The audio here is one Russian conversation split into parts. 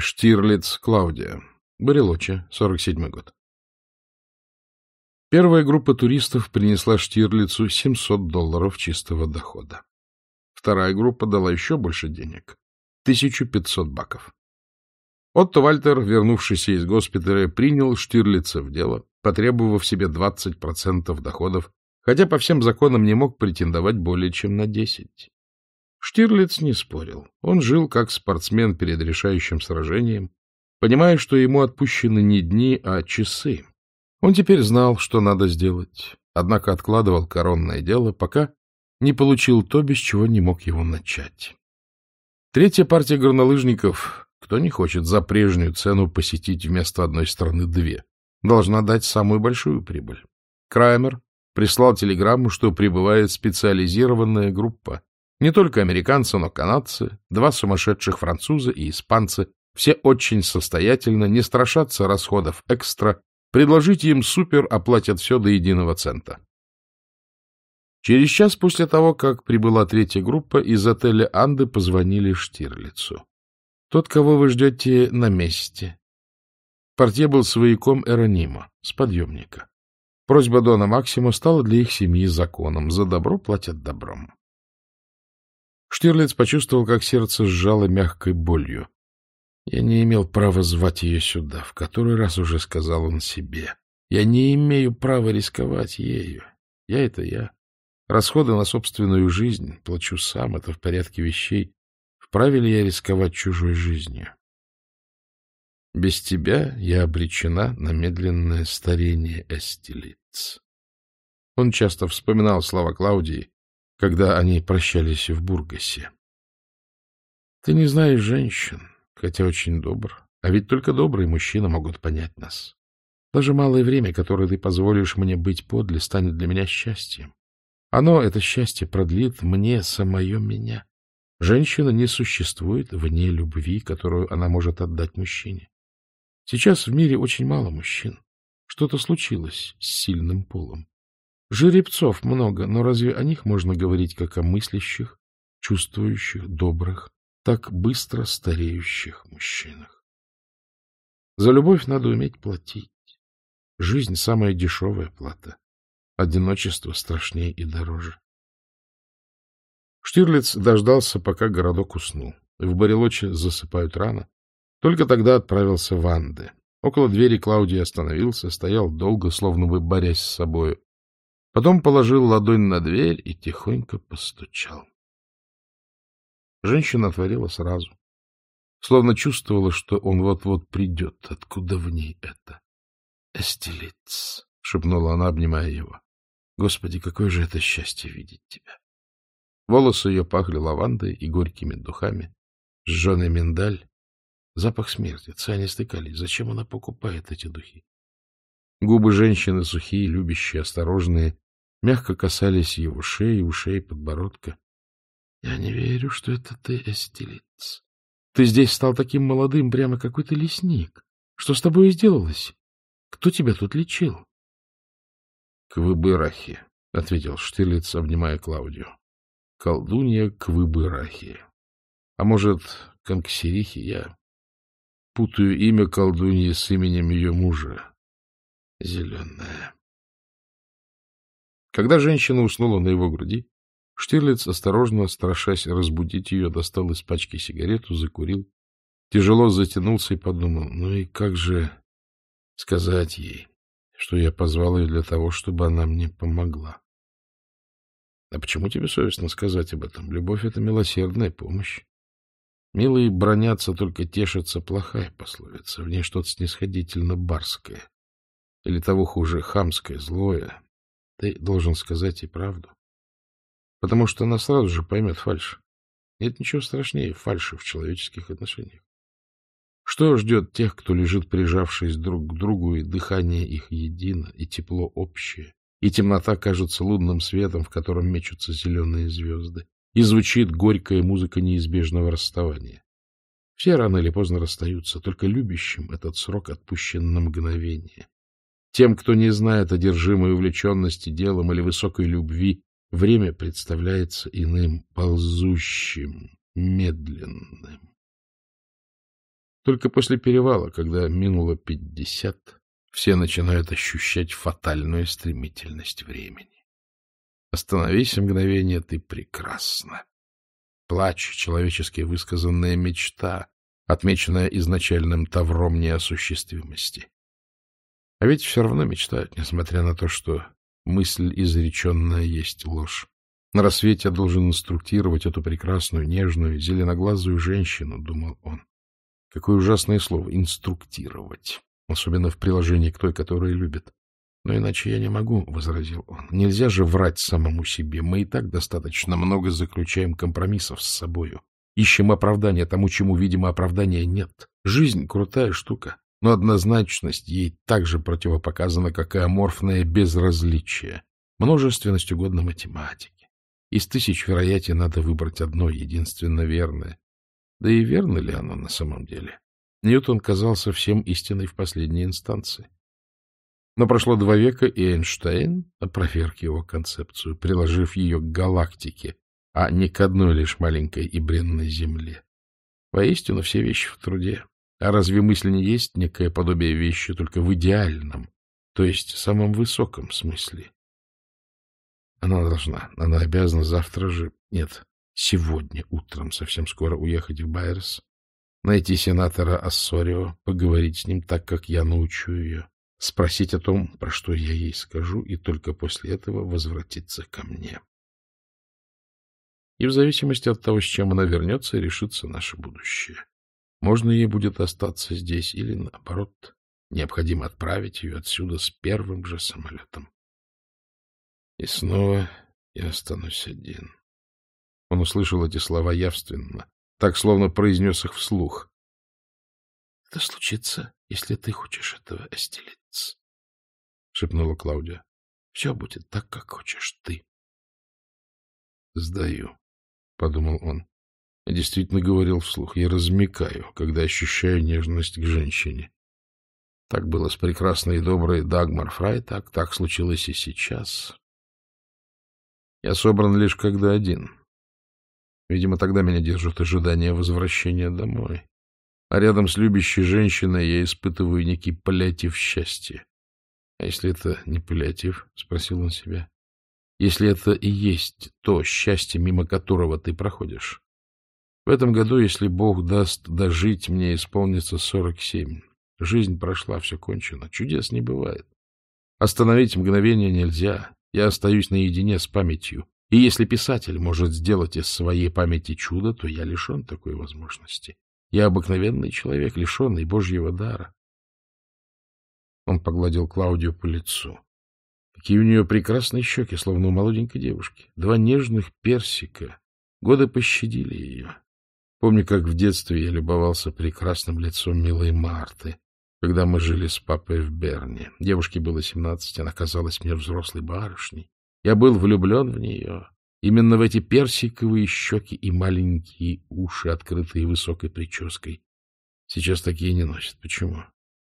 Штирлиц Клаудия. Барелочи, 47-й год. Первая группа туристов принесла Штирлицу $700 чистого дохода. Вторая группа дала еще больше денег — $1500. Отто Вальтер, вернувшийся из госпиталя, принял Штирлица в дело, потребовав себе 20% доходов, хотя по всем законам не мог претендовать более чем на 10%. Штирлиц не спорил. Он жил как спортсмен перед решающим сражением, понимая, что ему отпущены не дни, а часы. Он теперь знал, что надо сделать, однако откладывал коронное дело, пока не получил то, без чего не мог его начать. Третья партия горнолыжников, кто не хочет за прежнюю цену посетить вместо одной страны две, должна дать самую большую прибыль. Краймер прислал телеграмму, что прибывает специализированная группа. Не только американцы, но канадцы, 2 сумасшедших француза и испанцы, все очень состоятельно, не страшатся расходов экстра, предложите им супер, оплатят все до единого цента. Через час после того, как прибыла третья группа, из отеля «Анды» позвонили Штирлицу. Тот, кого вы ждете, на месте. Портье был свояком Эронима, с подъемника. Просьба дона Максимо стала для их семьи законом. За добро платят добром. Штирлиц почувствовал, как сердце сжало мягкой болью. Я не имел права звать ее сюда, в который раз уже сказал он себе. Я не имею права рисковать ею. Я — это я. Расходы на собственную жизнь плачу сам, это в порядке вещей. Вправе ли я рисковать чужой жизнью? Без тебя я обречена на медленное старение, Эстилиц. Он часто вспоминал слова Клаудии, когда они прощались в Бургасе. Ты не знаешь женщин, хотя очень добр, а ведь только добрые мужчины могут понять нас. Даже малое время, которое ты позволишь мне быть подле, станет для меня счастьем. Оно, это счастье, продлит мне самое меня. Женщина не существует вне любви, которую она может отдать мужчине. Сейчас в мире очень мало мужчин. Что-то случилось с сильным полом. Жеребцов много, но разве о них можно говорить как о мыслящих, чувствующих, добрых, так быстро стареющих мужчинах? За любовь надо уметь платить. Жизнь — самая дешевая плата. Одиночество страшнее и дороже. Штирлиц дождался, пока городок уснул. В Барелочи засыпают рано. Только тогда отправился в Анды. Около двери Клаудии остановился, стоял долго, словно бы борясь с собою. Потом положил ладонь на дверь и тихонько постучал. Женщина отворила сразу, словно чувствовала, что он вот-вот придет. Откуда в ней это? — Эстилиц, — шепнула она, обнимая его. — Господи, какое же это счастье видеть тебя! Волосы ее пахли лавандой и горькими духами, сжженный миндаль, запах смерти, цианистый калий. Зачем она покупает эти духи? Губы женщины, сухие, любящие, осторожные, мягко касались его шеи, ушей, подбородка. — Я не верю, что это ты, Эстилиц. Ты здесь стал таким молодым, прямо какой-то лесник. Что с тобой сделалось? Кто тебя тут лечил? — Квыбырахи, — ответил Штирлиц, обнимая Клаудию. — Колдунья Квыбырахи. А может, Конксерихи? Я путаю имя колдуньи с именем ее мужа. Зеленая. Когда женщина уснула на его груди, Штирлиц, осторожно, страшась разбудить ее, достал из пачки сигарету, закурил, тяжело затянулся и подумал, ну и как же сказать ей, что я позвал ее для того, чтобы она мне помогла. А почему тебе совестно сказать об этом? Любовь — это милосердная помощь. Милые бранятся, только тешатся — плохая пословица. В ней что-то снисходительно барское. Или того хуже, хамское, злое. Ты должен сказать ей правду. Потому что она сразу же поймет фальшь. Нет ничего страшнее фальши в человеческих отношениях. Что ждет тех, кто лежит, прижавшись друг к другу, и дыхание их едино, и тепло общее, и темнота кажется лунным светом, в котором мечутся зеленые звезды, и звучит горькая музыка неизбежного расставания. Все рано или поздно расстаются, только любящим этот срок отпущен на мгновение. Тем, кто не знает одержимой увлеченности делом или высокой любви, время представляется иным, ползущим, медленным. Только после перевала, когда минуло 50, все начинают ощущать фатальную стремительность времени. Остановись мгновение, ты прекрасна. Плач, человечески высказанная мечта, отмеченная изначальным тавром неосуществимости. А ведь все равно мечтают, несмотря на то, что мысль изреченная есть ложь. На рассвете я должен инструктировать эту прекрасную, нежную, зеленоглазую женщину, — думал он. Какое ужасное слово — инструктировать, особенно в приложении к той, которая любит. Но иначе я не могу, — возразил он. Нельзя же врать самому себе. Мы и так достаточно много заключаем компромиссов с собою. Ищем оправдания тому, чему, видимо, оправдания нет. Жизнь — крутая штука, но однозначность ей так же противопоказана, как и аморфное безразличие. Множественность угодно математике. Из тысяч вероятий надо выбрать одно, единственно верное. Да и верно ли оно на самом деле? Ньютон казался всем истиной в последней инстанции. Но прошло 2 века, и Эйнштейн опроверг его концепцию, приложив ее к галактике, а не к одной лишь маленькой и бренной Земле. Воистину, все вещи в труде. А разве мысль не есть некое подобие вещи, только в идеальном, то есть самом высоком смысле? Она обязана завтра же, нет, сегодня утром, совсем скоро уехать в Байерс, найти сенатора Ассорио, поговорить с ним так, как я научу ее, спросить о том, про что я ей скажу, и только после этого возвратиться ко мне. И в зависимости от того, с чем она вернется, решится наше будущее. Можно ей будет остаться здесь или, наоборот, необходимо отправить ее отсюда с первым же самолетом. И снова я останусь один. Он услышал эти слова явственно, так, словно произнес их вслух. — Это случится, если ты хочешь этого, Эстелиц, — шепнула Клаудия. — Все будет так, как хочешь ты. — Сдаю, — подумал он. Я действительно говорил вслух. Я размякаю, когда ощущаю нежность к женщине. Так было с прекрасной и доброй Дагмар Фрайтаг, так случилось и сейчас. Я собран лишь когда один. Видимо, тогда меня держит ожидание возвращения домой. А рядом с любящей женщиной я испытываю некий паллиатив счастья. А если это не паллиатив? — спросил он себя. Если это и есть то счастье, мимо которого ты проходишь. В этом году, если Бог даст дожить, мне исполнится 47. Жизнь прошла, все кончено. Чудес не бывает. Остановить мгновение нельзя. Я остаюсь наедине с памятью. И если писатель может сделать из своей памяти чудо, то я лишен такой возможности. Я обыкновенный человек, лишенный Божьего дара. Он погладил Клаудию по лицу. Какие у нее прекрасные щеки, словно у молоденькой девушки. 2 нежных персика. Годы пощадили ее. Помню, как в детстве я любовался прекрасным лицом милой Марты, когда мы жили с папой в Берне. Девушке было 17, она казалась мне взрослой барышней. Я был влюблен в нее. Именно в эти персиковые щеки и маленькие уши, открытые высокой прической. Сейчас такие не носят. Почему?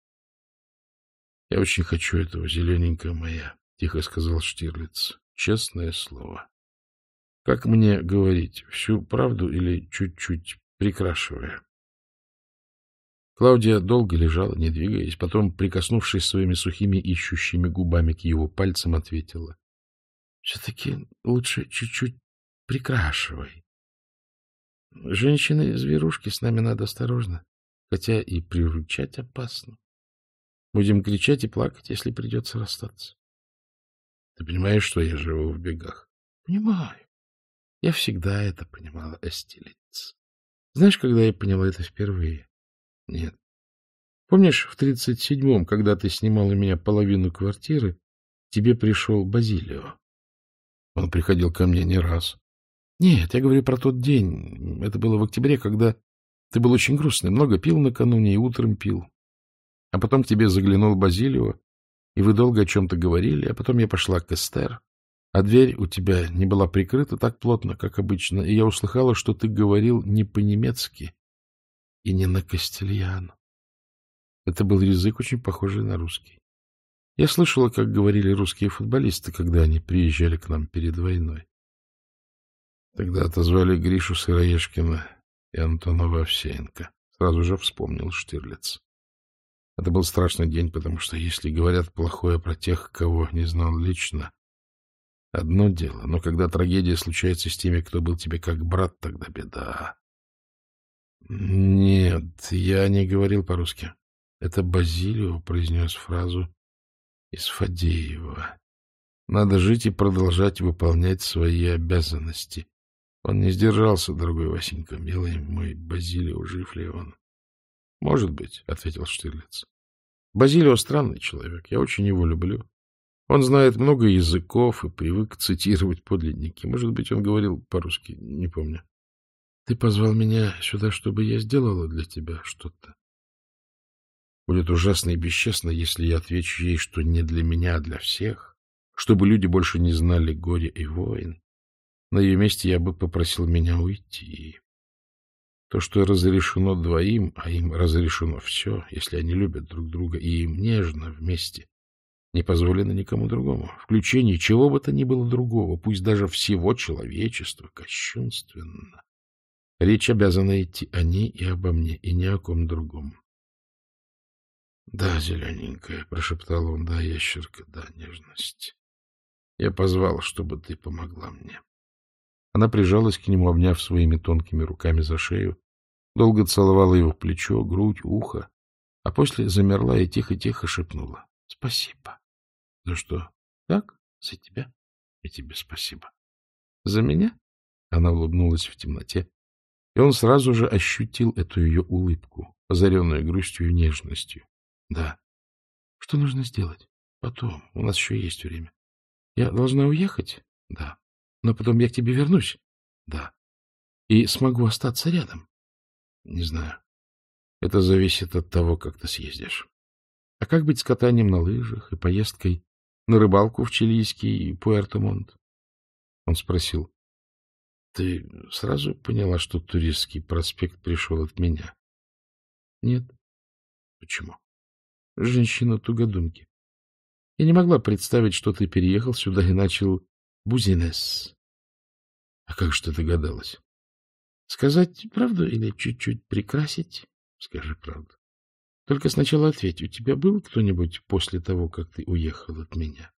— Я очень хочу этого, зелененькая моя, — тихо сказал Штирлиц. — Честное слово. Как мне говорить, всю правду или чуть-чуть прикрашивая? Клаудия долго лежала, не двигаясь, потом, прикоснувшись своими сухими ищущими губами к его пальцам, ответила. — Все-таки лучше чуть-чуть прикрашивай. Женщины-зверушки, с нами надо осторожно, хотя и приручать опасно. Будем кричать и плакать, если придется расстаться. Ты понимаешь, что я живу в бегах? — Понимаю. Я всегда это понимала, Эстелиц. Знаешь, когда я поняла это впервые? — Нет. Помнишь, в 37-м, когда ты снимал у меня половину квартиры, тебе пришел Базилио? Он приходил ко мне не раз. Нет, я говорю про тот день. Это было в октябре, когда ты был очень грустный, много пил накануне и утром пил. А потом к тебе заглянул Базилио, и вы долго о чем-то говорили, а потом я пошла к Эстер, а дверь у тебя не была прикрыта так плотно, как обычно, и я услыхала, что ты говорил не по-немецки и не на кастильяно. Это был язык, очень похожий на русский. Я слышала, как говорили русские футболисты, когда они приезжали к нам перед войной. Тогда отозвали Гришу Сыроежкина и Антонова Овсеенко, — сразу же вспомнил Штирлиц. Это был страшный день, потому что если говорят плохое про тех, кого не знал лично, одно дело, но когда трагедия случается с теми, кто был тебе как брат, тогда беда. Нет, я не говорил по-русски. Это Базилио произнес фразу из Фадеева. Надо жить и продолжать выполнять свои обязанности. Он не сдержался, дорогой Васенька, милый мой Базилио, жив ли он? — Может быть, — ответил Штирлиц. — Базилио странный человек, я очень его люблю. Он знает много языков и привык цитировать подлинники. Может быть, он говорил по-русски, не помню. — Ты позвал меня сюда, чтобы я сделала для тебя что-то. Будет ужасно и бесчестно, если я отвечу ей, что не для меня, а для всех, чтобы люди больше не знали горя и войн. На ее месте я бы попросил меня уйти. То, что разрешено двоим, а им разрешено все, если они любят друг друга и им нежно вместе, не позволено никому другому. Включение чего бы то ни было другого, пусть даже всего человечества, кощунственно. Речь обязана идти о ней и обо мне, и ни о ком другом. — Да, зелененькая, — прошептал он, — да, ящерка, да, нежность. Я позвал, чтобы ты помогла мне. Она прижалась к нему, обняв своими тонкими руками за шею, долго целовала его в плечо, грудь, ухо, а после замерла и тихо-тихо шепнула: — Спасибо. — За что? — Так, за тебя. — И тебе спасибо. — За меня? Она улыбнулась в темноте, и он сразу же ощутил эту ее улыбку, озаренную грустью и нежностью. — Да. — Что нужно сделать? — Потом. У нас еще есть время. — Я должна уехать? — Да. — Но потом я к тебе вернусь? — Да. — И смогу остаться рядом? — Не знаю. Это зависит от того, как ты съездишь. А как быть с катанием на лыжах и поездкой на рыбалку в чилийский Пуэрто-Монт? Он спросил: — Ты сразу поняла, что туристский проспект пришел от меня? — Нет. — Почему? — Женщина тугодумки. Я не могла представить, что ты переехал сюда и начал бузинес. — А как же ты догадалась? — Сказать правду или чуть-чуть прикрасить? — Скажи правду. Только сначала ответь, у тебя был кто-нибудь после того, как ты уехал от меня?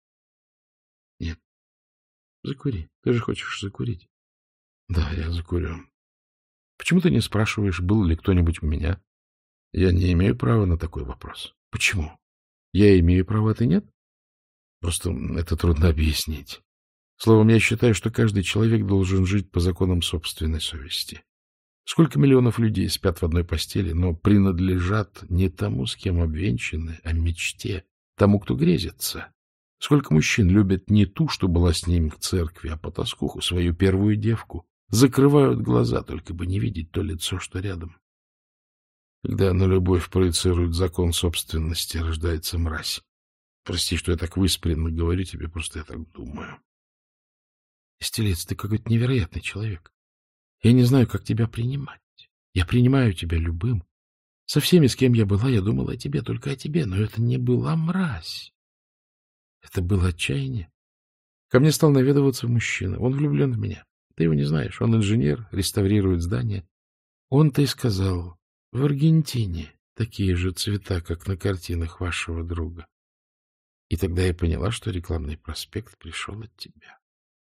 — Нет. — Закури. Ты же хочешь закурить. — Да, я закурю. — Почему ты не спрашиваешь, был ли кто-нибудь у меня? — Я не имею права на такой вопрос. — Почему? Я имею право, а ты нет? Просто это трудно объяснить. Словом, я считаю, что каждый человек должен жить по законам собственной совести. Сколько миллионов людей спят в одной постели, но принадлежат не тому, с кем обвенчаны, а мечте, тому, кто грезится. Сколько мужчин любят не ту, что была с ним в церкви, а потаскуху, свою первую девку, закрывают глаза, только бы не видеть то лицо, что рядом. Когда на любовь проецирует закон собственности, рождается мразь. Прости, что я так выспренно говорю тебе, просто я так думаю. Истелец, ты какой-то невероятный человек. Я не знаю, как тебя принимать. Я принимаю тебя любым. Со всеми, с кем я была, я думала о тебе, только о тебе. Но это не была мразь. Это было отчаяние. Ко мне стал наведываться мужчина. Он влюблен в меня. Ты его не знаешь. Он инженер, реставрирует здания. Он-то и сказал: в Аргентине такие же цвета, как на картинах вашего друга. И тогда я поняла, что рекламный проспект пришел от тебя.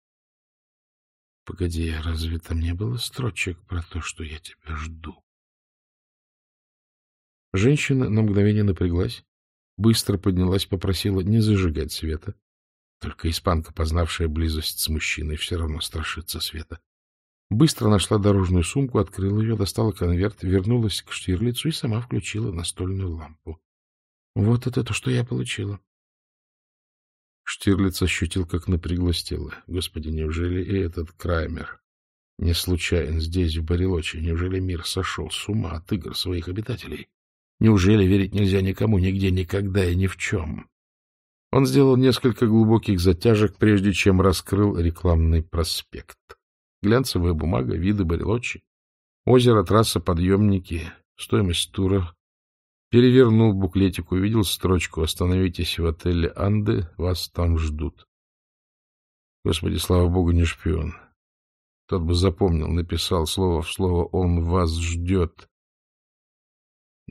Погоди, а разве там не было строчек про то, что я тебя жду? Женщина на мгновение напряглась, быстро поднялась, попросила не зажигать света. Только испанка, познавшая близость с мужчиной, все равно страшится света. Быстро нашла дорожную сумку, открыла ее, достала конверт, вернулась к Штирлицу и сама включила настольную лампу. Вот это то, что я получила. Штирлиц ощутил, как напряглось тело. Господи, неужели и этот Краймер не случайен здесь, в Барелоче? Неужели мир сошел с ума от игр своих обитателей? Неужели верить нельзя никому, нигде, никогда и ни в чем? Он сделал несколько глубоких затяжек, прежде чем раскрыл рекламный проспект. Глянцевая бумага, виды Барелочи, озеро, трасса, подъемники, стоимость тура. Перевернул буклетик, увидел строчку: «Остановитесь в отеле Анды, вас там ждут». Господи, слава богу, не шпион. Тот бы запомнил, написал слово в слово: «Он вас ждет».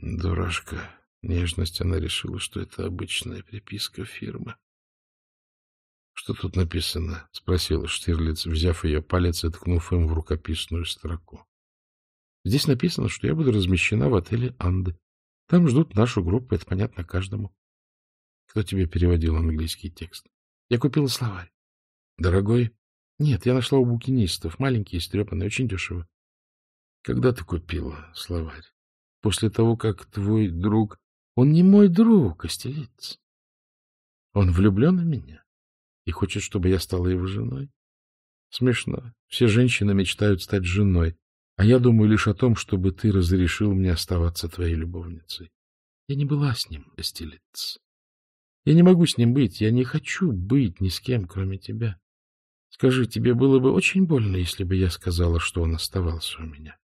Дурашка. Нежность, она решила, что это обычная приписка фирмы. — Что тут написано? — спросил Штирлиц, взяв ее палец и ткнув им в рукописную строку. — Здесь написано, что я буду размещена в отеле «Анды». Там ждут нашу группу, это понятно каждому. Кто тебе переводил английский текст? Я купила словарь. Дорогой? Нет, я нашла у букинистов. Маленький, истрепанный, очень дешево. Когда ты купила словарь? После того, как твой друг... Он не мой друг, Костелец. Он влюблен в меня и хочет, чтобы я стала его женой. Смешно. Все женщины мечтают стать женой, а я думаю лишь о том, чтобы ты разрешил мне оставаться твоей любовницей. Я не была с ним, Костелец. Я не могу с ним быть, я не хочу быть ни с кем, кроме тебя. Скажи, тебе было бы очень больно, если бы я сказала, что он оставался у меня?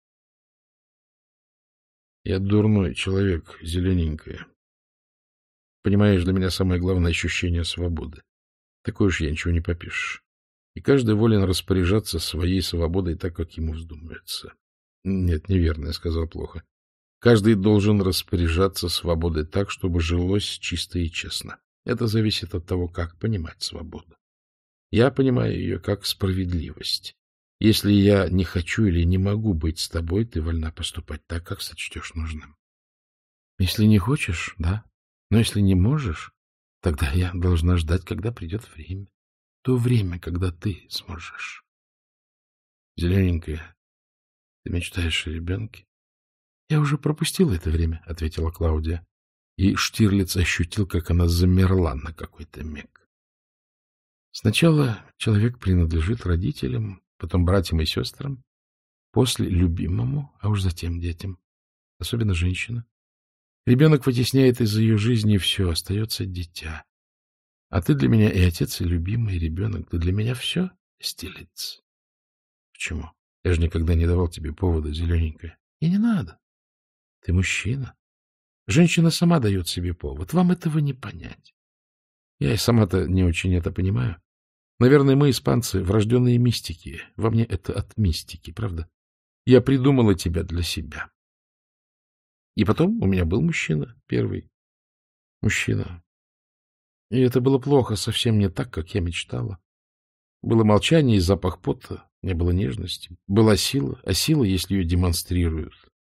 Я дурной человек, зелененькая. Понимаешь, для меня самое главное ощущение свободы. Такое уж я ничего не попишешь. И каждый волен распоряжаться своей свободой так, как ему вздумается. Нет, неверно, я сказал плохо. Каждый должен распоряжаться свободой так, чтобы жилось чисто и честно. Это зависит от того, как понимать свободу. Я понимаю ее как справедливость. Если я не хочу или не могу быть с тобой, ты вольна поступать так, как сочтешь нужным. Если не хочешь, да. Но если не можешь, тогда я должна ждать, когда придет время. То время, когда ты сможешь. Зелененькая, ты мечтаешь о ребенке? Я уже пропустила это время, — ответила Клаудия. И Штирлиц ощутил, как она замерла на какой-то миг. Сначала человек принадлежит родителям, потом братьям и сестрам, после любимому, а уж затем детям, особенно женщина. Ребенок вытесняет из ее жизни все, остается дитя. А ты для меня и отец, и любимый, и ребенок. Ты для меня все, Стилец. Почему? Я же никогда не давал тебе повода, зелененькая. И не надо. Ты мужчина. Женщина сама дает себе повод. Вам этого не понять. Я и сама-то не очень это понимаю. Наверное, мы, испанцы, врожденные мистики. Во мне это от мистики, правда? Я придумала тебя для себя. И потом у меня был мужчина, первый. Мужчина. И это было плохо, совсем не так, как я мечтала. Было молчание и запах пота, не было нежности. Была сила, а сила, если ее демонстрируют,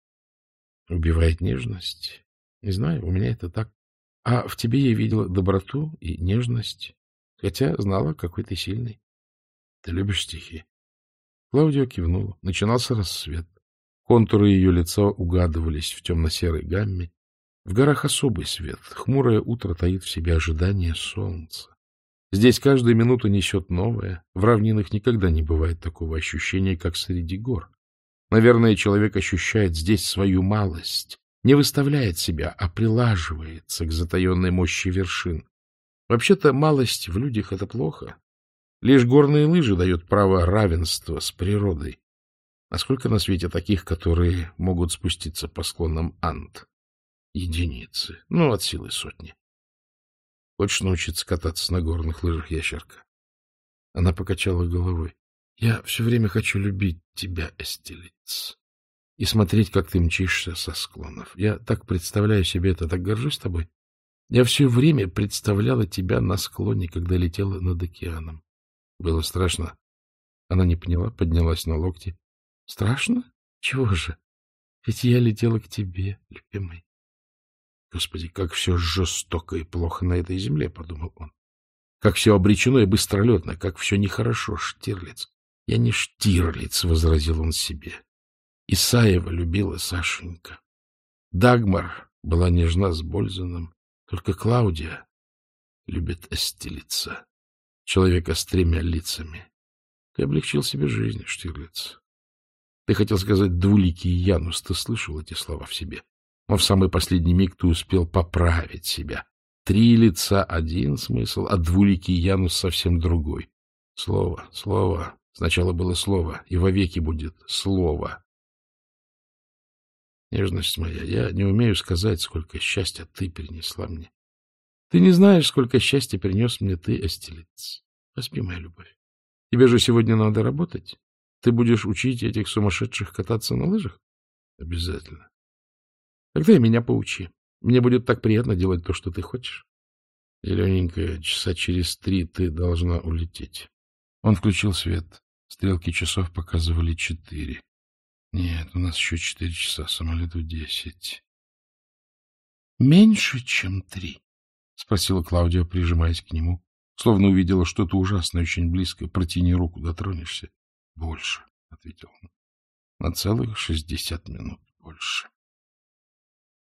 убивает нежность. Не знаю, у меня это так. А в тебе я видела доброту и нежность, хотя знала, какой ты сильный. Ты любишь стихи? Клаудио кивнула. Начинался рассвет. Контуры ее лица угадывались в темно-серой гамме. В горах особый свет. Хмурое утро таит в себе ожидание солнца. Здесь каждая минута несет новое. В равнинах никогда не бывает такого ощущения, как среди гор. Наверное, человек ощущает здесь свою малость, не выставляет себя, а прилаживается к затаенной мощи вершин. Вообще-то малость в людях — это плохо. Лишь горные лыжи дают право равенства с природой. А сколько на свете таких, которые могут спуститься по склонам Анд? Единицы. Ну, от силы сотни. Хочешь научиться кататься на горных лыжах, ящерка? Она покачала головой. Я все время хочу любить тебя, Эстелиц, и смотреть, как ты мчишься со склонов. Я так представляю себе это, так горжусь тобой. Я все время представляла тебя на склоне, когда летела над океаном. Было страшно. Она не поняла, поднялась на локти. Страшно? Чего же? Ведь я летела к тебе, любимый. Господи, как все жестоко и плохо на этой земле, — подумал он. Как все обречено и быстролетно, как все нехорошо, Штирлиц. Я не Штирлиц, — возразил он себе. Исаева любила Сашенька. Дагмар была нежна с Бользаном. Только Клаудия любит Эстелица, человека с тремя лицами. Ты облегчил себе жизнь, Штирлиц. Ты хотел сказать «двуликий Янус», ты слышал эти слова в себе. Но в самый последний миг ты успел поправить себя. Три лица — один смысл, а двуликий Янус — совсем другой. Слово, слово. Сначала было слово, и вовеки будет слово. Нежность моя, я не умею сказать, сколько счастья ты принесла мне. Ты не знаешь, сколько счастья принес мне ты, Эстелиц. Поспи, моя любовь. Тебе же сегодня надо работать. Ты будешь учить этих сумасшедших кататься на лыжах? Обязательно. Тогда и меня поучи. Мне будет так приятно делать то, что ты хочешь. Зелененькая, часа через 3 ты должна улететь. Он включил свет. Стрелки часов показывали 4. Нет, у нас еще 4 часа, самолету 10. Меньше, чем 3? — спросила Клаудия, прижимаясь к нему, словно увидела что-то ужасное очень близко. Протяни руку, дотронешься. — Больше, — ответил он. — На целых 60 минут больше.